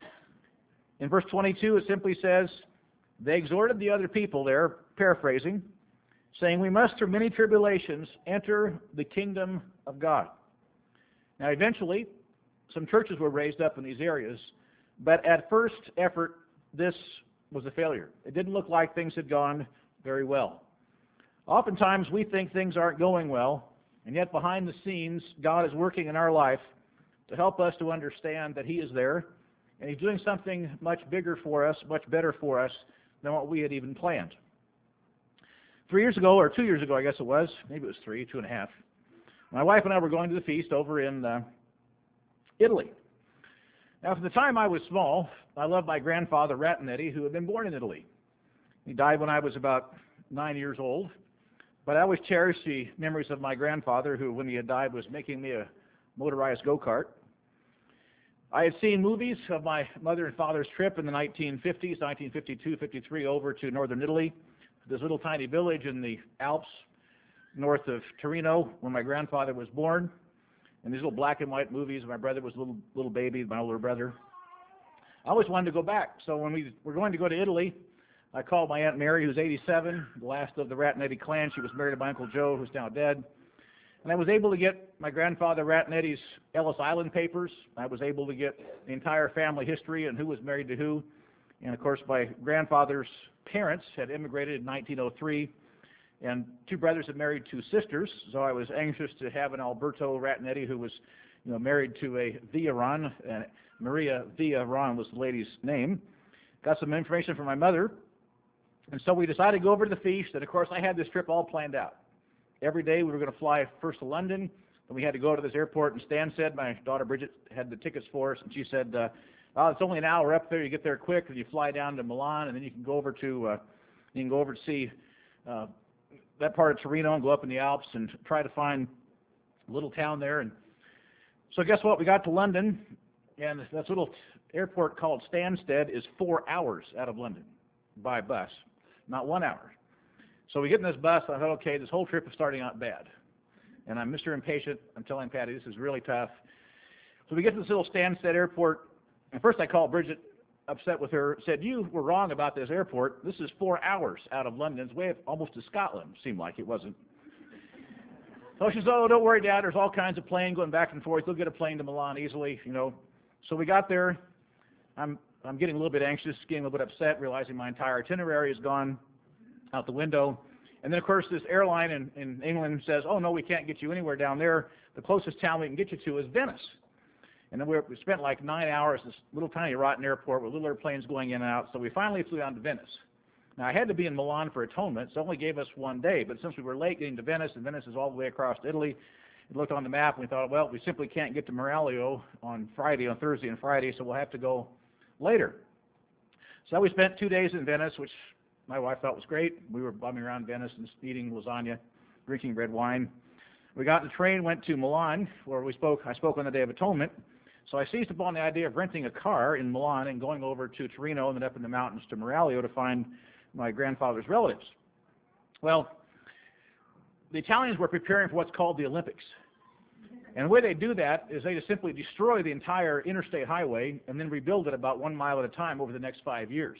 In verse twenty-two, it simply says, they exhorted the other people there, paraphrasing, saying, we must through many tribulations enter the kingdom of God. Now, eventually, some churches were raised up in these areas, but at first effort, this was a failure. It didn't look like things had gone very well. Oftentimes, we think things aren't going well, and yet behind the scenes, God is working in our life to help us to understand that He is there, and He's doing something much bigger for us, much better for us than what we had even planned. Three years ago, or two years ago, I guess it was, maybe it was three, two and a half, my wife and I were going to the feast over in uh, Italy. Now, from the time I was small, I loved my grandfather, Ratinetti, who had been born in Italy. He died when I was about nine years old, but I always cherish the memories of my grandfather, who, when he had died, was making me a motorized go-kart. I had seen movies of my mother and father's trip in the nineteen fifties, nineteen fifty-two, fifty-three, over to northern Italy, this little tiny village in the Alps north of Torino, where my grandfather was born. And these little black and white movies, my brother was a little, little baby, my older brother. I always wanted to go back. So when we were going to go to Italy, I called my Aunt Mary, who's eighty-seven, the last of the Ratinetti clan. She was married to my Uncle Joe, who's now dead. And I was able to get my grandfather Ratinetti's Ellis Island papers. I was able to get the entire family history and who was married to who. And, of course, my grandfather's parents had immigrated in nineteen oh three, and two brothers had married two sisters. So I was anxious to have an Alberto Ratinetti who was, you know, married to a Villaron, and Maria Villaron was the lady's name. Got some information from my mother. And so we decided to go over to the feast, and, of course, I had this trip all planned out. Every day we were going to fly first to London, then we had to go to this airport in Stansted. My daughter Bridget had the tickets for us, and she said, uh, oh, it's only an hour up there. You get there quick, and you fly down to Milan, and then you can go over to uh, you can go over to see uh, that part of Torino and go up in the Alps and try to find a little town there. And so guess what? We got to London, and this little airport called Stansted is four hours out of London by bus, not one hour. So we get in this bus, I thought, okay, this whole trip is starting out bad. And I'm Mister Impatient. I'm telling Patty, this is really tough. So we get to this little Stansted airport, and first I called Bridget, upset with her, said, you were wrong about this airport. This is four hours out of London. It's way up almost to Scotland. Seemed like it wasn't. So she said, oh, don't worry, Dad. There's all kinds of planes going back and forth. You'll get a plane to Milan easily, you know. So we got there. I'm, I'm getting a little bit anxious, getting a little bit upset, realizing my entire itinerary is gone out the window. And then, of course, this airline in, in England says, oh, no, we can't get you anywhere down there. The closest town we can get you to is Venice. And then we, we spent like nine hours in this little tiny rotten airport with little airplanes going in and out. So we finally flew down to Venice. Now, I had to be in Milan for atonement, so it only gave us one day. But since we were late getting to Venice, and Venice is all the way across Italy, we looked on the map and we thought, well, we simply can't get to Miraglio on Friday, on Thursday and Friday, so we'll have to go later. So we spent two days in Venice, which my wife thought was great. We were bumming around Venice and eating lasagna, drinking red wine. We got in the train, went to Milan, where we spoke. I spoke on the Day of Atonement. So I seized upon the idea of renting a car in Milan and going over to Torino and then up in the mountains to Miraglio to find my grandfather's relatives. Well, the Italians were preparing for what's called the Olympics. And the way they do that is they just simply destroy the entire interstate highway and then rebuild it about one mile at a time over the next five years.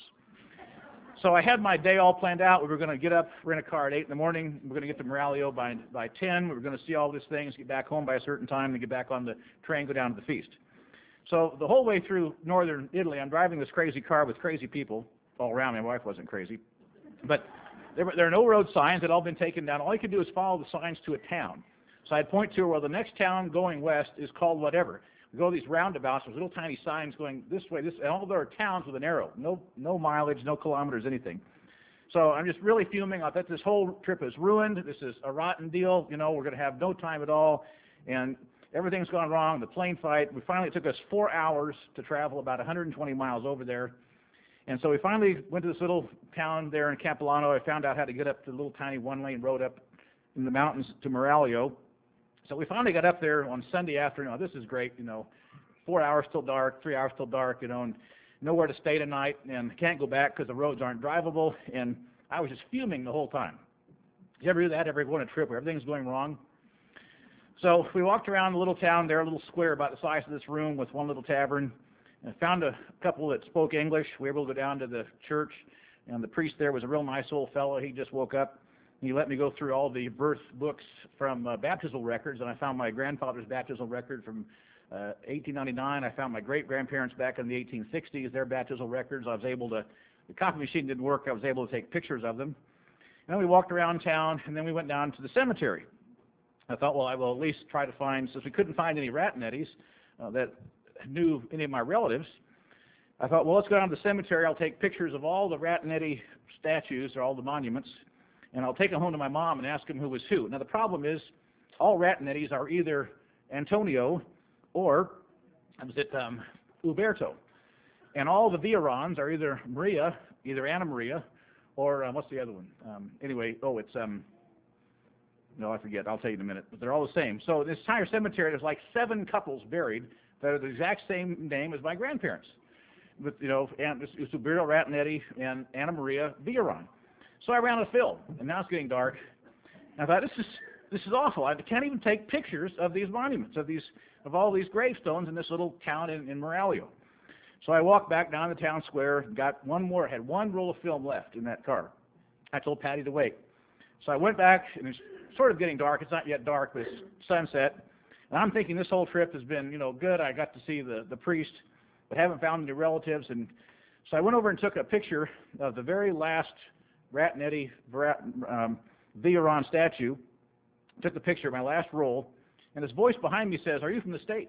So I had my day all planned out. We were going to get up, rent a car at eight in the morning. We were going to get to Miraglio by, by ten. We were going to see all these things, get back home by a certain time, and get back on the train, go down to the feast. So the whole way through northern Italy, I'm driving this crazy car with crazy people all around me. My wife wasn't crazy. But there, were, there are no road signs. They'd all been taken down. All I could do is follow the signs to a town. So I'd point to, well, the next town going west is called whatever. We go to these roundabouts, there's little tiny signs going this way, this, and all there are towns with an arrow. No, no mileage, no kilometers, anything. So I'm just really fuming. I thought this whole trip is ruined. This is a rotten deal. You know, we're going to have no time at all. And everything's gone wrong. The plane fight. We finally, it took us four hours to travel about one hundred twenty miles over there. And so we finally went to this little town there in Capilano. I found out how to get up to the little tiny one-lane road up in the mountains to Miraglio. So we finally got up there on Sunday afternoon. Oh, this is great, you know. four hours till dark, three hours till dark, you know, and nowhere to stay tonight, and can't go back because the roads aren't drivable, and I was just fuming the whole time. You ever do that? Ever go on a trip where everything's going wrong? So we walked around the little town there, a little square about the size of this room with one little tavern, and found a couple that spoke English. We were able to go down to the church, and the priest there was a real nice old fellow. He just woke up. He let me go through all the birth books from uh, baptismal records, and I found my grandfather's baptismal record from uh, eighteen ninety-nine. I found my great-grandparents back in the eighteen sixties, their baptismal records. I was able to, the copy machine didn't work. I was able to take pictures of them. And then we walked around town, and then we went down to the cemetery. I thought, well, I will at least try to find, since we couldn't find any Ratonettis uh, that knew any of my relatives, I thought, well, let's go down to the cemetery. I'll take pictures of all the Ratonetti statues or all the monuments, and I'll take them home to my mom and ask them who was who. Now, the problem is all Ratonettis are either Antonio or, was it um, Uberto? And all the Viarons are either Maria, either Anna Maria, or um, what's the other one? Um, anyway, oh, it's, um, no, I forget. I'll tell you in a minute. But they're all the same. So this entire cemetery, there's like seven couples buried that are the exact same name as my grandparents. With, you know, Aunt, it was Uberto Ratonetti and Anna Maria Viaron. So I ran out of film, and now it's getting dark. And I thought, this is this is awful. I can't even take pictures of these monuments, of these of all these gravestones in this little town in, in Moralio. So I walked back down the town square, got one more, had one roll of film left in that car. I told Patty to wait. So I went back, and it's sort of getting dark. It's not yet dark, but it's sunset. And I'm thinking this whole trip has been, you know, good. I got to see the, the priest, but haven't found any relatives. And so I went over and took a picture of the very last Ratonetti um, Viaron statue, took the picture of my last roll, and this voice behind me says, "Are you from the States?"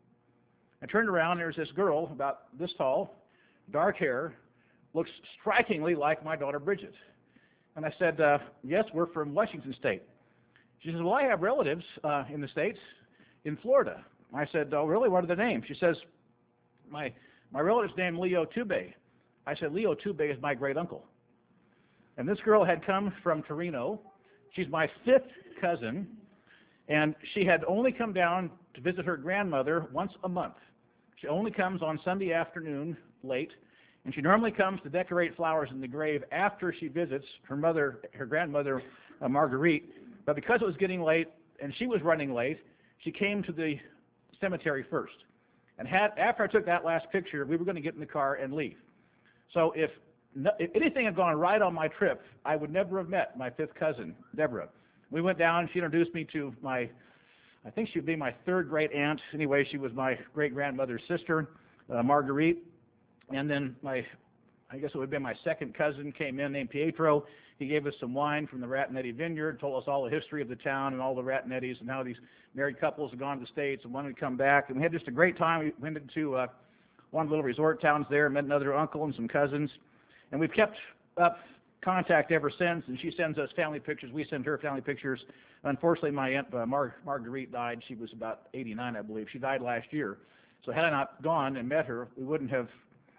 I turned around, and there's this girl about this tall, dark hair, looks strikingly like my daughter Bridget. And I said, uh, yes, we're from Washington State. She says, well, I have relatives uh, in the States, in Florida. I said, oh, really? What are their names? She says, my my relative's named Leo Tube. I said, Leo Tube is my great uncle. And this girl had come from Torino. She's my fifth cousin, and she had only come down to visit her grandmother once a month. She only comes on Sunday afternoon late, and she normally comes to decorate flowers in the grave after she visits her mother, her grandmother, uh, Marguerite. But because it was getting late and she was running late, she came to the cemetery first. And had, after I took that last picture, we were going to get in the car and leave. So if, no, if anything had gone right on my trip, I would never have met my fifth cousin, Deborah. We went down. She introduced me to my, I think she would be my third great aunt. Anyway, she was my great-grandmother's sister, uh, Marguerite. And then my, I guess it would have been my second cousin came in named Pietro. He gave us some wine from the Ratonetti vineyard, told us all the history of the town and all the Ratonettis and how these married couples had gone to the States and wanted to come back. And we had just a great time. We went into uh, one of the little resort towns there, met another uncle and some cousins. And we've kept up contact ever since, and she sends us family pictures. We send her family pictures. Unfortunately, my aunt uh, Mar Marguerite died. She was about eighty-nine, I believe. She died last year. So had I not gone and met her, we wouldn't have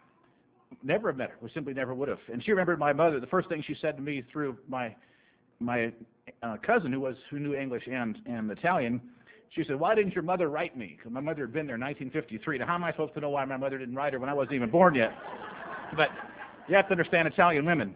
never have met her. We simply never would have. And she remembered my mother. The first thing she said to me through my my uh, cousin, who was who knew English and and Italian, she said, "Why didn't your mother write me?" Because my mother had been there in nineteen fifty-three. Now, how am I supposed to know why my mother didn't write her when I wasn't even born yet? But you have to understand Italian women.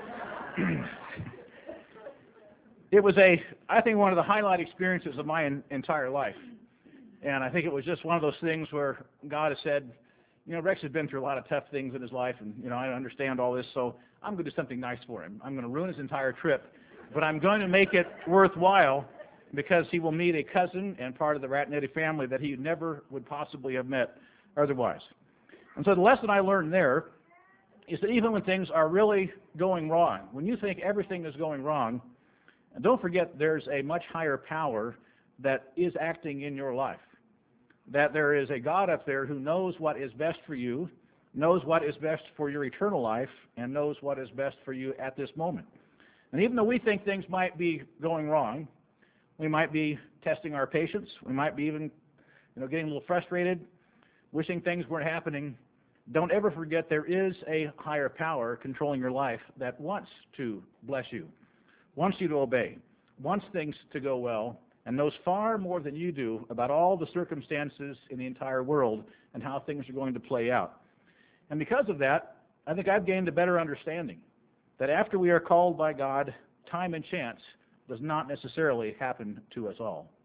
It was a, I think, one of the highlight experiences of my in, entire life. And I think it was just one of those things where God has said, you know, Rex has been through a lot of tough things in his life, and, you know, I understand all this, so I'm going to do something nice for him. I'm going to ruin his entire trip, but I'm going to make it worthwhile because he will meet a cousin and part of the Ratonetti family that he never would possibly have met otherwise. And so the lesson I learned there is that even when things are really going wrong, when you think everything is going wrong, and don't forget there's a much higher power that is acting in your life. That there is a God up there who knows what is best for you, knows what is best for your eternal life, and knows what is best for you at this moment. And even though we think things might be going wrong, we might be testing our patience, we might be even, you know, getting a little frustrated, wishing things weren't happening, don't ever forget there is a higher power controlling your life that wants to bless you, wants you to obey, wants things to go well, and knows far more than you do about all the circumstances in the entire world and how things are going to play out. And because of that, I think I've gained a better understanding that after we are called by God, time and chance does not necessarily happen to us all.